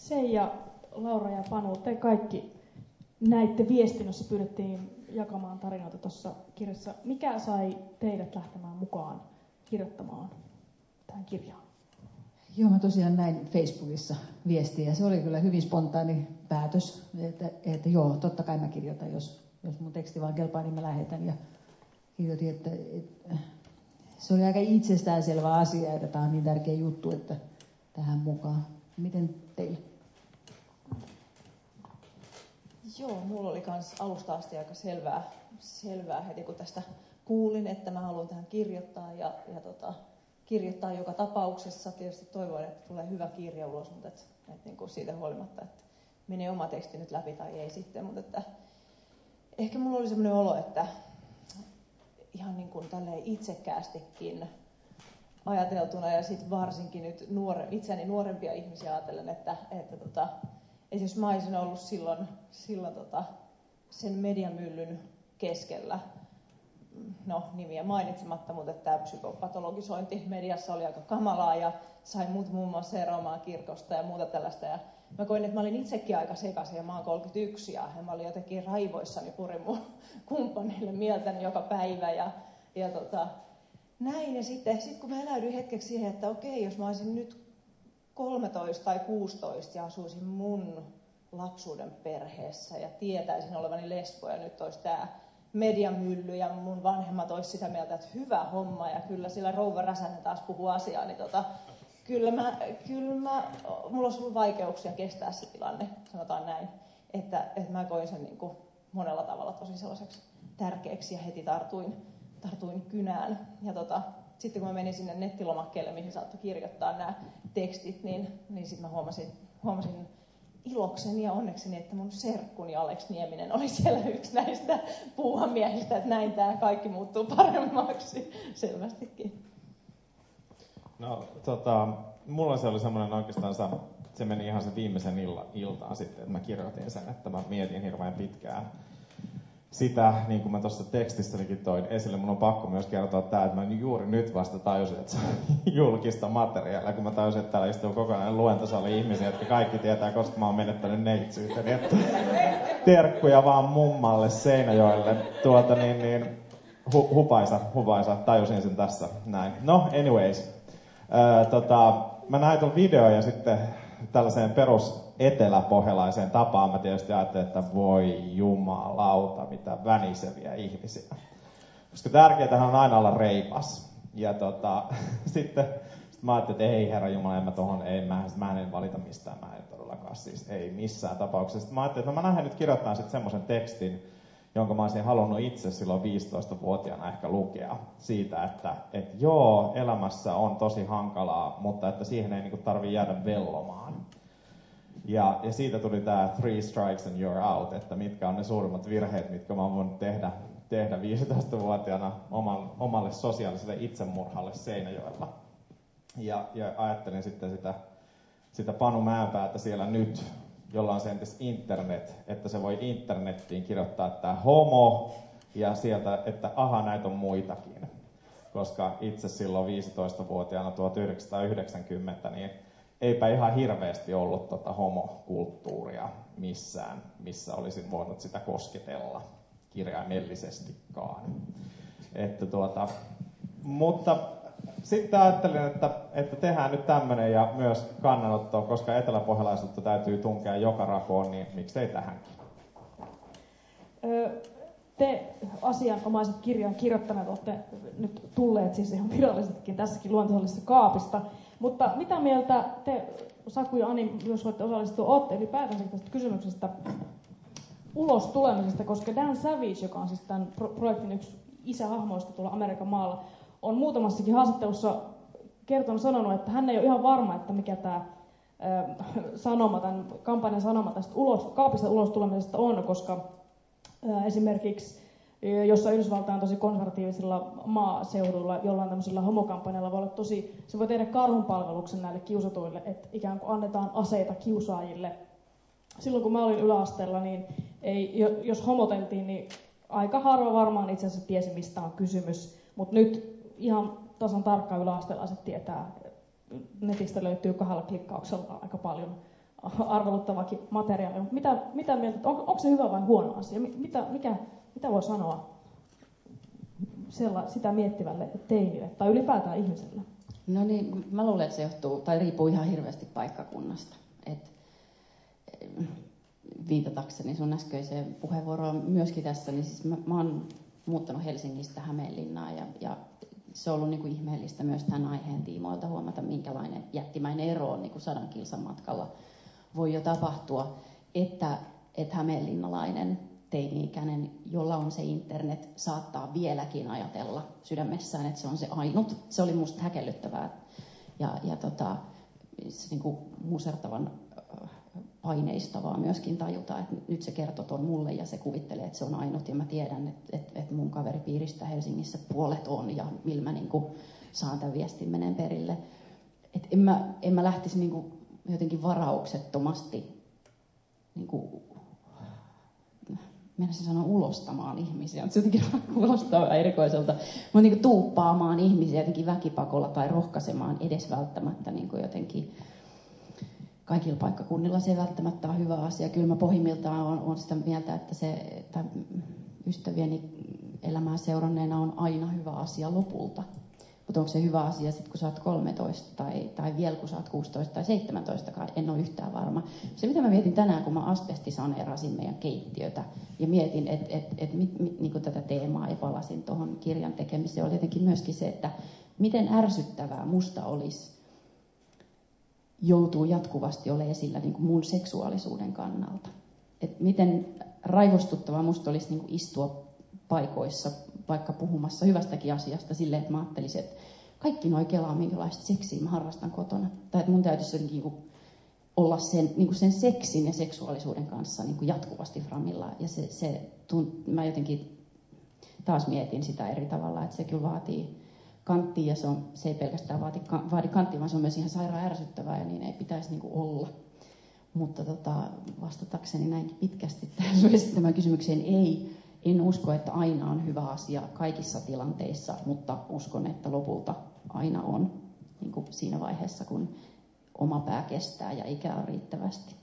Seija, Laura ja Panu, te kaikki näitte viestin, jossa pyydettiin jakamaan tarinoita tuossa kirjassa. Mikä sai teidät lähtemään mukaan kirjoittamaan tähän kirjaan? Joo, mä tosiaan näin Facebookissa viestiä ja se oli kyllä hyvin spontaani päätös, että joo, totta kai mä kirjoitan, jos mun teksti vaan kelpaa, niin mä lähetän. Ja kirjoitin, että se oli aika itsestäänselvä asia, että tämä on niin tärkeä juttu, että tähän mukaan. Miten teille? Joo, mulla oli kans alusta asti aika selvää heti, kun tästä kuulin, että mä haluan tähän kirjoittaa ja kirjoittaa joka tapauksessa. Tietysti toivoin, että tulee hyvä kirja ulos, mutta et niin kuin siitä huolimatta, että menee oma teksti nyt läpi tai ei sitten. Mutta että ehkä mulla oli semmoinen olo, että ihan niin kuin tälleen itsekkäästikin ajateltuna ja sitten varsinkin nyt itseäni nuorempia ihmisiä ajatellen, että jos mä olisin ollut silloin sen mediamyllyn keskellä, no nimiä mainitsematta, mutta tämä psykopatologisointi mediassa oli aika kamalaa ja sai mut muun muassa eroamaan kirkosta ja muuta tällaista. Ja mä koin, että mä olin itsekin aika sekaisin ja mä oon 31 ja mä olin jotenkin raivoissani, purin mun kumppanille mieltäni joka päivä ja näin. Ja sitten kun mä eläydyin hetkeksi siihen, että okei, jos mä olisin nyt 13 tai 16 ja asuisin mun lapsuuden perheessä ja tietäisin olevani lesbo ja nyt olisi tämä mediamylly ja mun vanhemmat olisi sitä mieltä, että hyvä homma ja kyllä sillä rouva Räsänen taas puhuu asiaa, niin mulla olisi ollut vaikeuksia kestää se tilanne, sanotaan näin, että mä koin sen niin kuin monella tavalla tosi sellaiseksi tärkeäksi ja heti tartuin kynään. Ja sitten kun mä menin sinne nettilomakkeelle, mihin saattoi kirjoittaa nämä tekstit, niin sitten mä huomasin ilokseni ja onnekseni, että mun serkkuni Alex Nieminen oli siellä yksi näistä puuhamiehistä, että näin tämä kaikki muuttuu paremmaksi selvästikin. No mulla se oli semmoinen oikeastaan, se meni ihan sen viimeisen iltaan sitten, että mä kirjoitin sen, että mä mietin hirveän pitkään sitä, niin kuin mä tuossa tekstissäkin toin esille, mun on pakko myös kertoa tää, että mä juuri nyt vasta tajusin, että se on julkista materiaalia, kun mä tajusin, että täällä istuu kokonainen luentosali ihmisiä, jotka kaikki tietää, koska mä oon menettänyt neitsyyteni, että terkkuja vaan mummalle Seinäjoelle, hupaisa, tajusin sen tässä, näin. No, anyways, mä näin ton videon ja sitten tällaiseen perus eteläpohjalaiseen tapaan mä tietysti ajattelin, että voi jumalauta, mitä väniseviä ihmisiä. Koska tärkeintähän on aina olla reipas. Ja sitten mä ajattelin, että ei herra jumala, mä en valita mistään, mä en todellakaan siis, ei missään tapauksessa. Sitten mä ajattelin, että mä lähden nyt kirjoittamaan sitten semmoisen tekstin, jonka mä olisin halunnut itse silloin 15-vuotiaana ehkä lukea. Siitä, että joo, elämässä on tosi hankalaa, mutta että siihen ei niinku tarvitse jäädä vellomaan. Ja siitä tuli tämä 3 strikes and you're out, että mitkä on ne suurimmat virheet, mitkä mä oon voinut tehdä 15-vuotiaana omalle sosiaaliselle itsemurhalle Seinäjoella. Ja ajattelin sitten sitä Panu Mäenpäätä siellä nyt, jolla on se entäs internet, että se voi internettiin kirjoittaa tämä homo ja sieltä, että aha, näitä on muitakin. Koska itse silloin 15-vuotiaana 1990, niin eipä ihan hirveästi ollut homokulttuuria missään, missä olisin voinut sitä kosketella kirjaimellisestikaan. Mutta sitten ajattelin, että tehdään nyt tämmöinen ja myös kannanotto, koska eteläpohjalaisuutta täytyy tunkea joka rakoon, niin miksei tähänkin? Te asianomaiset kirjan kirjoittaneet olette nyt tulleet siis ihan virallisestikin tässäkin luontosallisessa kaapista. Mutta mitä mieltä te, Saku ja Ani, myös voitte osallistua, olette ylipäätänsä tästä kysymyksestä ulos tulemisesta, koska Dan Savage, joka on siis tämän projektin yksi isähahmoista tuolla Amerikan maalla, on muutamassakin haastattelussa sanonut, että hän ei ole ihan varma, että mikä tämä sanoma, tämän kampanjan sanoma tästä kaapista ulos tulemisesta on, koska esimerkiksi jossa Yhdysvaltain tosi konservatiivisilla maaseuduilla jollain tämmöisellä homokampanjalla voi olla se voi tehdä karhunpalveluksen näille kiusatuille, että ikään kuin annetaan aseita kiusaajille. Silloin kun mä olin yläasteella, niin jos homoteltiin, niin aika harva varmaan itse asiassa tiesi, mistä on kysymys. Mutta nyt ihan tasan tarkkaan yläasteelaiset tietää, netistä löytyy 2 klikkauksella aika paljon arveluttavakin materiaali. Mutta mitä mieltä, onko se hyvä vai huono asia? Mitä voi sanoa sitä miettivälle teinille tai ylipäätään ihmiselle? No niin, mä luulen, että se riippuu ihan hirveästi paikkakunnasta. Viitatakseni sun äskeiseen puheenvuoroon myöskin tässä, niin siis mä oon muuttanut Helsingistä Hämeenlinnaan ja se on ollut niin kuin ihmeellistä myös tämän aiheen tiimoilta huomata, minkälainen jättimäinen ero on niin kuin 100 kilsan matkalla voi jo tapahtua, että hämeenlinnalainen teini-ikäinen, jolla on se internet, saattaa vieläkin ajatella sydämessään, että se on se ainut. Se oli musta häkellyttävää se niin kuin musertavan paineistavaa myöskin tajuta, että nyt se kertoo ton mulle ja se kuvittelee, että se on ainut ja mä tiedän, että mun kaveripiiristä Helsingissä puolet on ja millä mä niin kuin saan tämän viestin meneen perille. Et en mä lähtisi niin kuin jotenkin varauksettomasti niin kuin, mennäisin sanoa ulostamaan ihmisiä, se jotenkin kuulostaa erikoiselta, mutta niin kuin tuuppaamaan ihmisiä jotenkin väkipakolla tai rohkaisemaan edes välttämättä niin kuin jotenkin. Kaikilla paikkakunnilla se välttämättä on hyvä asia. Kyllä mä pohjimmiltaan olen sitä mieltä, että ystävieni elämää seuranneena on aina hyvä asia lopulta. Mutta onko se hyvä asia sitten, kun sä oot 13 tai vielä kun sä oot 16 tai 17, en ole yhtään varma. Se mitä mä mietin tänään, kun mä asbestisaneerasin meidän keittiötä ja mietin, että niin tätä teemaa ja palasin tuohon kirjan tekemiseen, oli jotenkin myöskin se, että miten ärsyttävää musta olisi joutuu jatkuvasti olemaan esillä niin kuin mun seksuaalisuuden kannalta. Et miten raivostuttavaa musta olisi niin kuin istua paikoissa, vaikka puhumassa hyvästäkin asiasta silleen, että mä ajattelisin, että kaikki noi kelaa, minkälaista seksiä mä harrastan kotona. Tai että mun täytyisi niin kuin olla sen seksin ja seksuaalisuuden kanssa niin kuin jatkuvasti framilla. Ja mä jotenkin taas mietin sitä eri tavalla, että se kyllä vaatii kanttia ja se ei pelkästään vaadi kanttia, vaan se on myös ihan sairaan ärsyttävää ja niin ei pitäisi niin kuin olla. Mutta vastatakseni näinkin pitkästi tämän kysymykseen en usko, että aina on hyvä asia kaikissa tilanteissa, mutta uskon, että lopulta aina on niin kuin siinä vaiheessa, kun oma pää kestää ja ikä on riittävästi.